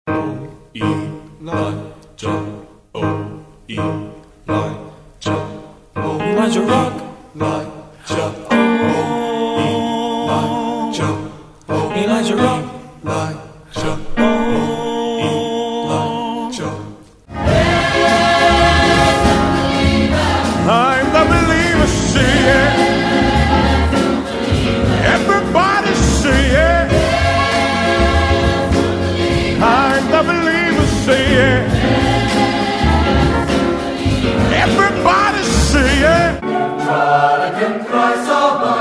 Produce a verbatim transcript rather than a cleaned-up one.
Elijah, oh Elijah, oh Elijah rock, Elijah, oh Elijah, oh Elijah rock, Elijah, oh Elijah. I'm the believer, see it. Everybody see it. I'm the believer, see it. Everybody see it. God in Christ above.